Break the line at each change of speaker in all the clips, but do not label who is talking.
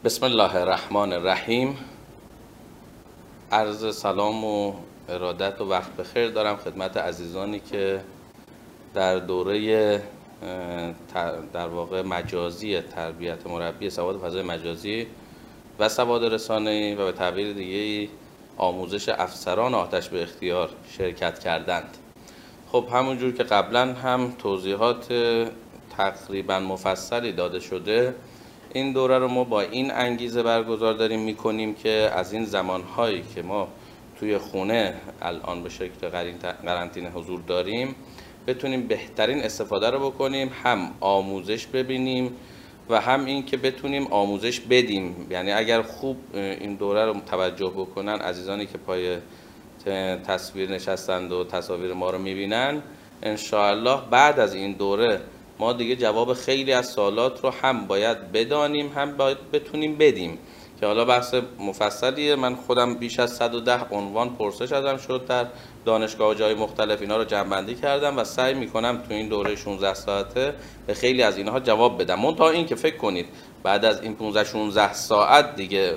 بسم الله الرحمن الرحیم. عرض سلام و ارادت و وقت بخیر دارم خدمت عزیزانی که در دوره در واقع مجازی تربیت مربی سواد فضای مجازی و سواد رسانه‌ای و به تعبیر دیگه‌ای آموزش افسران آتش به اختیار شرکت کردند. خب همونجور که قبلا هم توضیحات تقریبا مفصلی داده شده، این دوره رو ما با این انگیزه برگزار داریم میکنیم که از این زمانهایی که ما توی خونه الان به شکل قرنطینه حضور داریم بتونیم بهترین استفاده رو بکنیم، هم آموزش ببینیم و هم این که بتونیم آموزش بدیم. یعنی اگر خوب این دوره رو توجه بکنن عزیزانی که پای تصویر نشستند و تصاویر ما رو میبینن، انشاءالله بعد از این دوره ما دیگه جواب خیلی از سوالات رو هم باید بدانیم هم باید بتونیم بدیم، که حالا بحث مفصلیه. من خودم بیش از 110 عنوان پرسش ازم شد در دانشگاه و جای مختلف، اینا رو جمع‌بندی کردم و سعی میکنم تو این دوره 16 ساعته به خیلی از اینها جواب بدم. منتها این که فکر کنید بعد از این 15-16 ساعت دیگه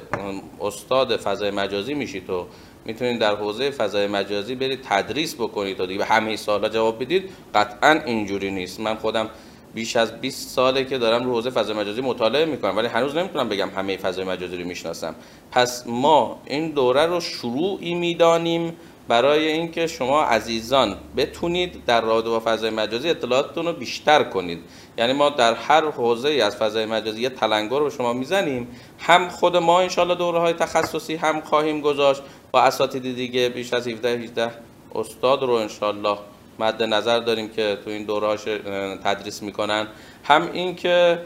استاد فضای مجازی میشید و میتونید در حوزه فضای مجازی برید تدریس بکنید و دیگه به همه سوالا جواب بدید، قطعا اینجوری نیست. من خودم بیش از 20 ساله که دارم رو حوزه فضای مجازی مطالعه میکنم، ولی هنوز نمیتونم بگم همه فضای مجازی رو میشناسم. پس ما این دوره رو شروعی میدانیم برای اینکه شما عزیزان بتونید در رابطه با فضای مجازی اطلاعاتتون رو بیشتر کنید. یعنی ما در هر حوزه از فضای مجازی یه تلنگر رو به شما میزنیم، هم خود ما انشالله دوره‌های تخصصی هم خواهیم گذاشت با اساتید دیگه. بیش از 17-18 استاد رو انشالله مد نظر داریم که تو این دوره‌هاش تدریس میکنن. هم این که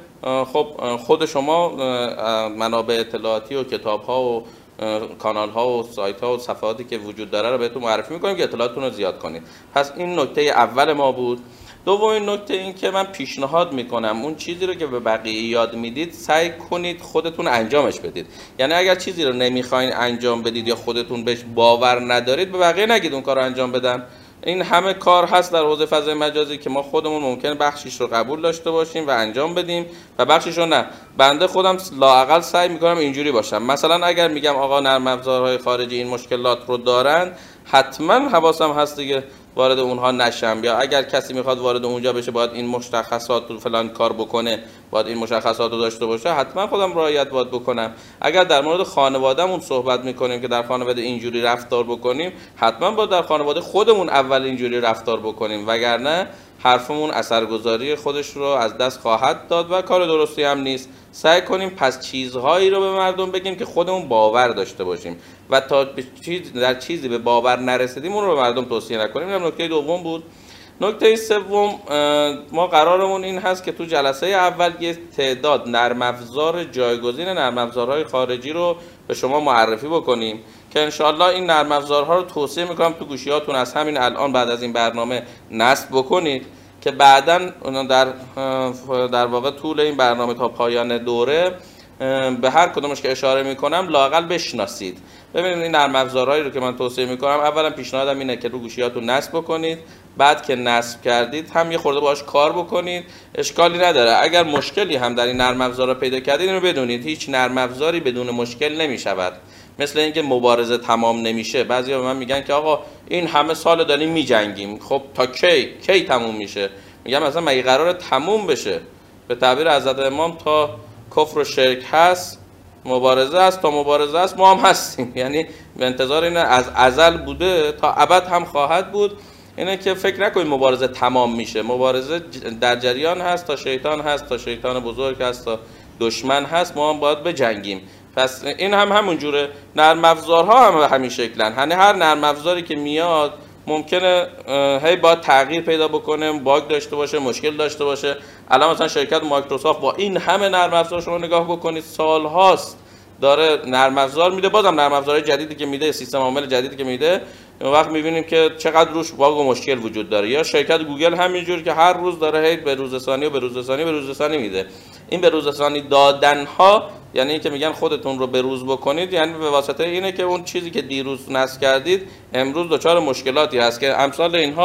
خب خود شما منابع اطلاعاتی و کتاب‌ها و کانال‌ها و سایت‌ها و صفحاتی که وجود داره رو بهتون معرفی میکنیم که اطلاعاتتون رو زیاد کنید. پس این نکته اول ما بود. دومین نکته این که من پیشنهاد میکنم اون چیزی رو که به بقیه یاد میدید سعی کنید خودتون انجامش بدید. یعنی اگر چیزی رو نمیخواین انجام بدید یا خودتون بهش باور ندارید، به بقیه نگید اون کار رو انجام بدن. این همه کار هست در حوزه فضای مجازی که ما خودمون ممکنه بخشیش رو قبول داشته باشیم و انجام بدیم و بخشیش رو نه. بنده خودم لااقل سعی میکنم اینجوری باشم. مثلا اگر میگم آقا نرم افزارهای خارجی این مشکلات رو دارن، حتما حواسم هست دیگه وارد اونها نشم، یا اگر کسی میخواد وارد اونجا بشه باید این مشخصات رو فلان کار بکنه، باید این مشخصات رو داشته باشه، حتما خودم رعایت باید بکنم. اگر در مورد خانوادهمون صحبت میکنیم که در خانواده اینجوری رفتار بکنیم، حتما باید در خانواده خودمون اول اینجوری رفتار بکنیم، وگرنه حرفمون اثرگذاری خودش رو از دست خواهد داد و کار درستی هم نیست. سعی کنیم پس چیزهایی رو به مردم بگیم که خودمون باور داشته باشیم و تا در چیزی به باور نرسیدیم اون رو به مردم توصیه نکنیم. این نکته دوم بود. نکته سوم، ما قرارمون این هست که تو جلسه اول یه تعداد نرم افزار جایگزین نرم افزارهای خارجی رو به شما معرفی بکنیم که انشالله این نرم افزارها رو توصیه میکنم تو گوشیاتون از همین الان بعد از این برنامه نصب بکنید که بعداً در واقع طول این برنامه تا پایان دوره به هر کدومش که اشاره میکنم لااقل بشناسید. ببینید این نرم افزارهایی رو که من توصیه میکنم، اولا پیشنهادم اینه که رو گوشیاتون نصب بکنید. بعد که نصب کردید هم یه خورده باهاش کار بکنید، اشکالی نداره. اگر مشکلی هم در این نرم افزارا پیدا کردید اینو بدونید هیچ نرم افزاری بدون مشکل نمیشود. مثل اینکه مبارزه تمام نمیشه. بعضیا به من میگن که آقا این همه سال داریم میجنگیم، خب تا کی تموم میشه؟ میگم مثلا مگه قراره تموم بشه؟ به تعبیر حضرت امام تا کفر و شرک هست مبارزه است، تا مبارزه است ما هم هستیم. یعنی به انتظار اینه، از ازل بوده تا ابد هم خواهد بود. اینه که فکر نکنید مبارزه تمام میشه. مبارزه در جریان هست، تا شیطان هست، تا شیطان بزرگ هست، تا دشمن هست، ما هم باید بجنگیم. پس این هم همون جوره. نرم افزارها هم به همین شکلن. یعنی هر نرم افزاری که میاد ممکنه هی باید تغییر پیدا بکنه، باگ داشته باشه، مشکل داشته باشه. الان مثلا شرکت مایکروسافت با این همه نرم افزار شما نگاه بکنید سال هاست داره نرم افزار میده، بازم نرم افزارهای جدیدی که میده، سیستم عامل جدیدی که میده، اون وقت میبینیم که چقدر روش باگ و مشکل وجود داره. یا شرکت گوگل همینجور که هر روز داره هی به روزرسانی میده. این به روزرسانی دادن ها یعنی اینکه میگن خودتون رو به روز بکنید، یعنی به واسطه اینه که اون چیزی که دیروز نصب کردید امروز دچار مشکلاتی هست که امثال اینها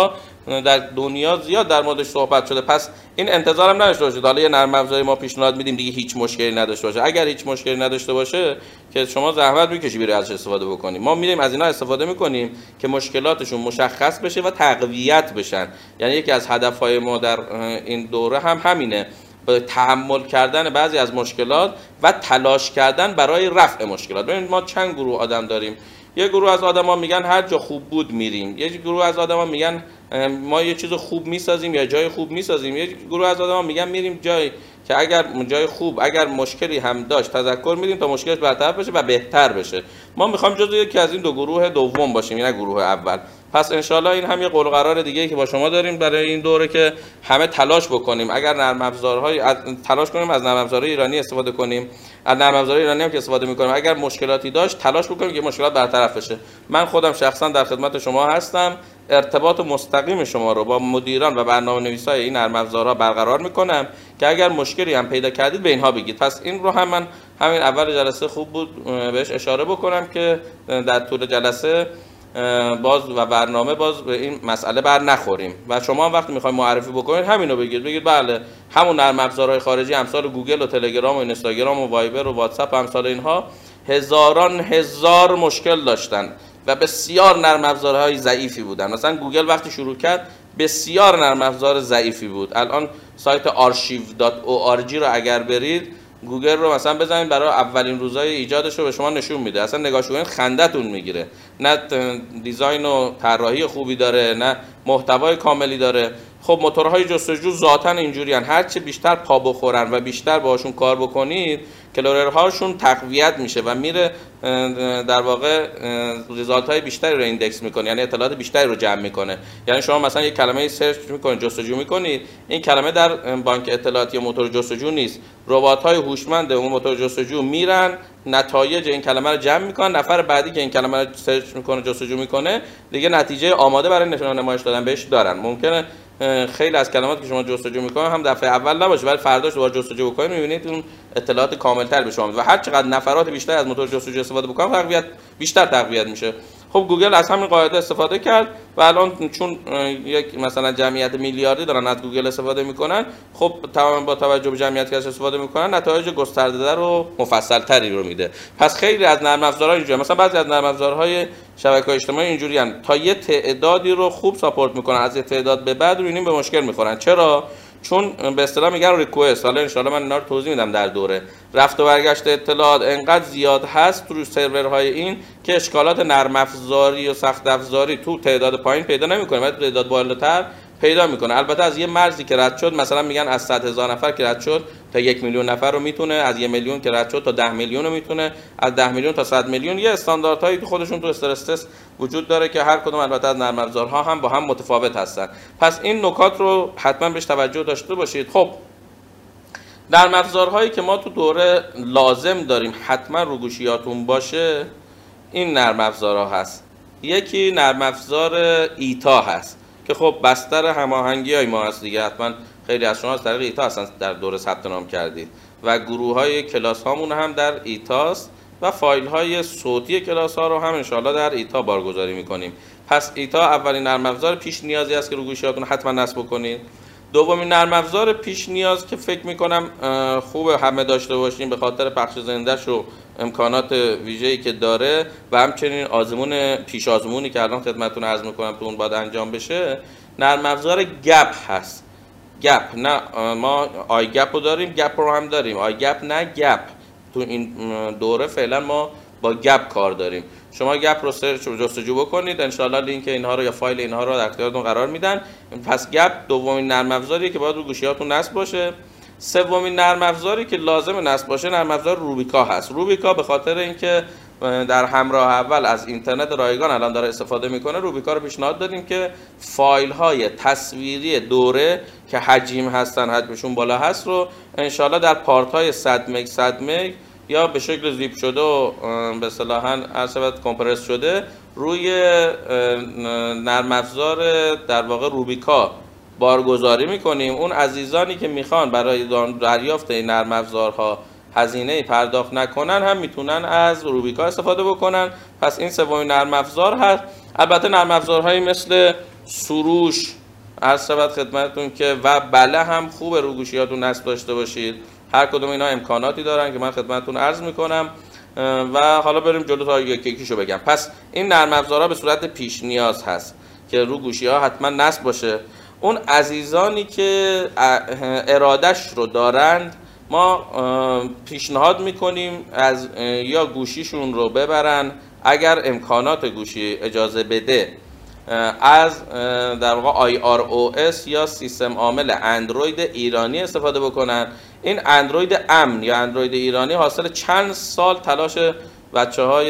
در دنیا زیاد در موردش صحبت شده. پس این انتظارم نداشته باشید حالا یه نرم افزاری ما پیشنهاد میدیم دیگه هیچ مشکلی نداشته باشه. اگر هیچ مشکلی نداشته باشه که شما زحمت میکشی بری ازش استفاده بکنیم. ما میریم از اینا استفاده میکنیم که مشکلاتشون مشخص بشه و تقویت بشن. یعنی یکی از هدفهای ما در این دوره هم همینه، به تحمل کردن بعضی از مشکلات و تلاش کردن برای رفع مشکلات. ببینید ما چند گروه آدم داریم. یه گروه از آدما میگن هر جا خوب بود میریم، یه گروه از آدما میگن ما یه چیز خوب میسازیم یا جای خوب میسازیم، یه گروه از آدما میگن میریم جایی که اگر جای خوب اگر مشکلی هم داشت تذکر میدیم تا مشکلش برطرف بشه و بهتر بشه. ما میخوایم جزو یکی از این دو گروه دوم باشیم، نه گروه اول. پس انشالله این هم یه قول و قرار دیگه که با شما داریم برای این دوره که همه تلاش بکنیم. اگر نرم افزارهای تلاش کنیم از نرم افزارهای ایرانی استفاده کنیم، از نرم افزارهای ایرانی هم که استفاده میکنیم اگر مشکلاتی داشت تلاش بکنیم که مشکلات برطرف بشه. من خودم شخصا در خدمت شما هستم، ارتباط مستقیم شما رو با مدیران و برنامه‌نویسای این نرم افزارها برقرار میکنم که اگر مشکلی هم پیدا کردید به اینها بگید. پس این رو هم من همین اول جلسه خوب بود بهش اشاره بکنم که در طول جلسه باز و برنامه باز به این مسئله بر نخوریم و شما وقتی میخواید معرفی بکنید همینو بگید بله همون نرم افزارهای خارجی امثال گوگل و تلگرام و اینستاگرام و وایبر و واتساپ و امثال اینها هزار مشکل داشتن و بسیار نرم افزارهای ضعیفی بودن. مثلا گوگل وقتی شروع کرد بسیار نرم افزار ضعیفی بود. الان سایت archive.org رو اگر برید گوگل رو مثلا بزنید برای اولین روزای ایجادش رو به شما نشون میده. اصلا نگاهش کنید خندتون میگیره. نه دیزاین و طراحی خوبی داره، نه محتوای کاملی داره. خب موتورهای جستجو ذاتاً اینجوریان، هر چه بیشتر پا بخورن و بیشتر باهاشون کار بکنید کلوررهاشون تقویت میشه و میره در واقع ریزالت های بیشتری رو ایندکس میکنه، یعنی اطلاعات بیشتری رو جمع میکنه. یعنی شما مثلا یک کلمه سرچ میکنید، جستجو میکنید، این کلمه در بانک اطلاعاتی موتور جستجو نیست. ربات‌های هوشمند اون موتور جستجو میرن نتایج این کلمه رو جمع میکنن، نفر بعدی که این کلمه رو سرچ میکنه جستجو میکنه دیگه نتیجه آماده برای نمایش دادن بهش دارن. ممکنه خیلی از کلمات که شما جستجو میکنید هم دفعه اول نباشه ولی فرداش دوباره جستجو بکنید میبینید اون اطلاعات کاملتر به شما میده و هر چقدر نفرات بیشتر از موتور جستجو استفاده بکنن بیشتر تقویت میشه. خب گوگل از همین قاعده استفاده کرد و الان چون یک مثلا جمعیت میلیاردی دارن از گوگل استفاده میکنن، خب تمام با توجه به جمعیتی که استفاده میکنن نتایج گسترده‌تر و مفصل‌تری رو میده. پس خیلی از نرم افزارها اینجوریه. مثلا بعضی از نرم افزارهای شبکه‌های اجتماعی اینجوریان تا یه تعدادی رو خوب ساپورت میکنن، از یه تعداد به بعد روینیم به مشکل میخورن. چرا؟ چون به اصطلاح میگن ریکوست. حالا ان شاءالله من اینا رو توضیح میدم در دوره. رفت و برگشت اطلاعات انقدر زیاد هست تو سرورهای این که اشکالات نرم افزاری و سخت افزاری تو تعداد پایین پیدا نمیکنه، ولی تو تعداد بالاتر پیدا میکنه. البته از یه مرزی که رد شد، مثلا میگن از 100,000 نفر که رد شد تا 1 میلیون نفر رو میتونه، از 1 میلیون که رد شد تا 10 میلیون رو میتونه، از 10 میلیون تا 100 میلیون. یه استانداردهایی تو خودشون تو استرس تست وجود داره که هر کدوم البته از نرم افزارها هم با هم متفاوت هستن. پس این نکات رو حتما بهش توجه داشته باشید. خب نرم افزارهایی که ما تو دوره لازم داریم حتما رو گوشیاتون باشه این نرم افزارها هست. یکی نرم افزار ایتا هست که خب بستر هماهنگی‌های ما هست دیگه. حتما خیلی از شما از طریق ایتا هستن در دوره ثبت نام کردید و گروه‌های کلاس هامون هم در ایتاست و فایل‌های صوتی کلاس ها رو هم انشالله در ایتا بارگذاری می‌کنیم. پس ایتا اولین نرم افزار پیش نیازی است که رو گوشیاتون حتما نصب بکنید. دومین نرم افزار پیش نیاز که فکر می‌کنم خوبه همه داشته باشیم به خاطر پخش زنده‌ش و امکانات ویژه‌ای که داره و همچنین آزمون پیش آزمونی که الان خدمتتون عرض می‌کنم تو اون باید انجام بشه، نرم افزار گپ هست. گپ نه ما آی گپ رو داریم، گپ رو هم داریم. آی گپ نه گپ. تو این دوره فعلا ما با گپ کار داریم. شما گپ رو سرچ و جستجو بکنید، انشالله لینک اینها رو یا فایل اینها رو در اختیارتون قرار میدن. پس گپ دومین نرم افزاریه که باید رو گوشیاتون نصب باشه. سومین نرم افزاری که لازم نصب باشه نرم افزار روبیکا هست. روبیکا به خاطر اینکه در همراه اول از اینترنت رایگان الان داره استفاده میکنه، روبیکا رو پیشنهاد دادیم که فایل های تصویری دوره که حجم هستن، حجمشون بالا هست رو انشالله در پارت های 100 مگ 100 مگ یا به شکل زیپ شده و به اصطلاحاً اصلا کمپرس شده روی نرم افزار در واقع روبیکا بارگذاری میکنیم. اون عزیزانی که میخوان برای دریافت این نرم افزارها هزینه پرداخت نکنن هم میتونن از روبیکا استفاده بکنن. پس این سومین نرم افزار هست. البته نرم افزارهایی مثل سروش، عرض شود خدمتتون که و بله هم خوبه رو گوشیاتون نصب داشته باشید. هر کدوم اینا امکاناتی دارن که من خدمتتون عرض میکنم و حالا بریم جلو تا یکی یکیشو بگم. پس این نرم افزارها به صورت پیش نیاز هست که رو گوشی ها حتما نصب باشه. اون عزیزانی که ارادش رو دارند ما پیشنهاد میکنیم از یا گوشیشون رو ببرن، اگر امکانات گوشی اجازه بده، از در واقع iOS یا سیستم عامل اندروید ایرانی استفاده بکنن. این اندروید امن یا اندروید ایرانی حاصل چند سال تلاش بچه‌های